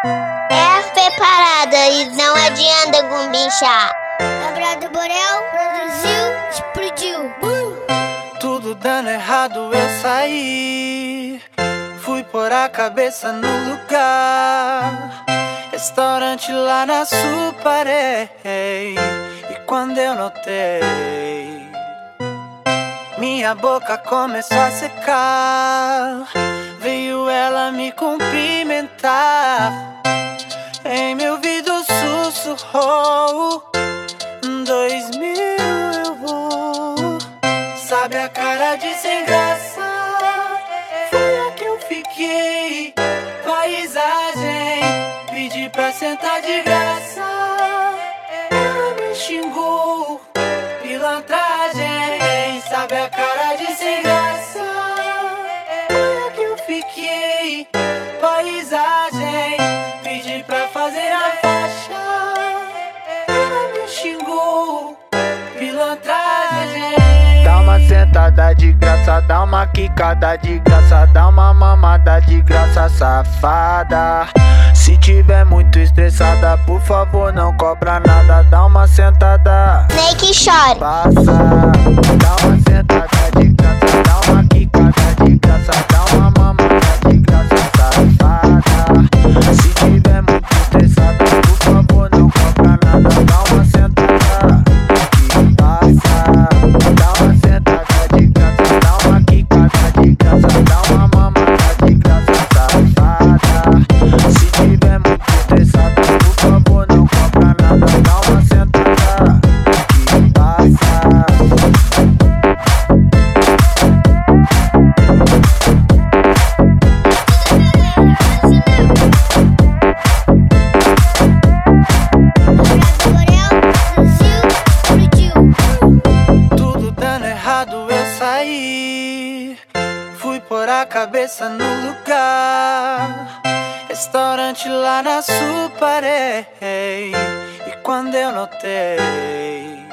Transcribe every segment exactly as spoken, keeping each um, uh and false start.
É preparada e não adianta gumbinchar. Labrado Borel produziu, explodiu. Uh! Tudo dando errado, eu saí. Fui pôr a cabeça no lugar. Restaurante lá na Suparé. E quando eu notei, minha boca começou a secar. Veio ela me cumprimentar. Em meu ouvido sussurrou: Dois mil eu vou. Sabe a cara de sem graça? Foi a que eu fiquei. Paisagem, pedi pra sentar de graça. Ela me xingou, pilantragem. Sabe a cara de sem graça? Foi a que eu fiquei. Paisagem, pedi pra fazer a faixa. Ela me xingou, pilantragem. Dá uma sentada de graça, dá uma quicada de graça, dá uma mamada de graça, safada. Se tiver muito estressada, por favor não cobra nada. Dá uma sentada, Nem que chore. passa. Dá uma sentada de graça, dá uma quicada de graça, dá uma mamada de graça, safada. Se tiver muito estressada, por favor não cobra nada. Dá uma sentada que passa. Dá uma sentada de graça, dá uma quicada de graça, dá uma mamada de graça, safada. Se tiver muito estressada, por favor não cobra nada. Dá uma sentada que passa. Tudo dando errado, eu saí. Fui pôr a cabeça no lugar. Restaurante lá na Suparé. E quando eu notei,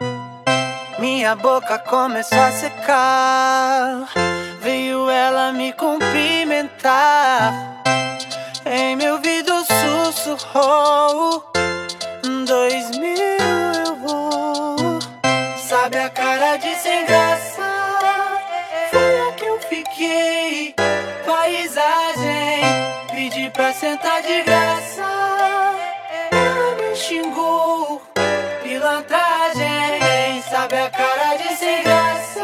minha boca começou a secar. Veio ela me cumprimentar. Em meu ouvido sussurrou: Dois mil eu vou. Sabe a cara de sem graça? Foi a que eu fiquei. Paisagem, pedi pra sentar de graça. Ela me xingou, pilantragem. Sabe a cara de sem graça?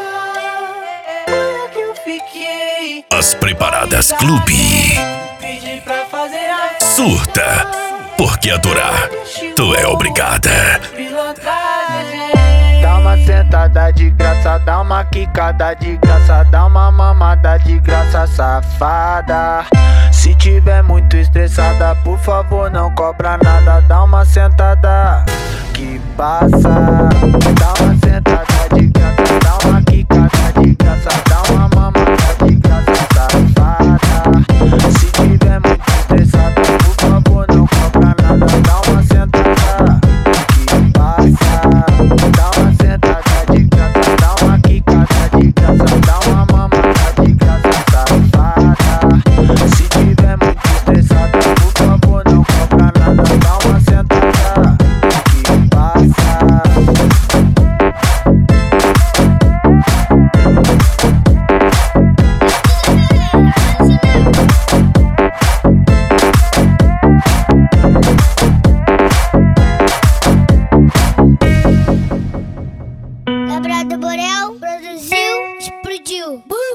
Foi a que eu fiquei. As Preparadas Clube. Pedi pra fazer a Surta, porque adorar, tu é obrigada. pilantragem. Dá uma sentada de graça, dá uma quicada de graça, dá uma mamada de graça, safada. Se tiver muito estressada, por favor não cobra nada. Dá uma sentada que passa. Dá uma sentada de graça, dá uma quicada de graça, dá uma mamada de graça, safada. Se tiver muito estressada, por favor não cobra nada. Dá uma sentada que passa. Dá uma sentada de graça, dá uma quicada de graça, dá uma mamada de graça, safada. Se tiver muito estressada, por favor não cobra nada. Dá uma sentada que passa. Labrado Borel produziu, explodiu.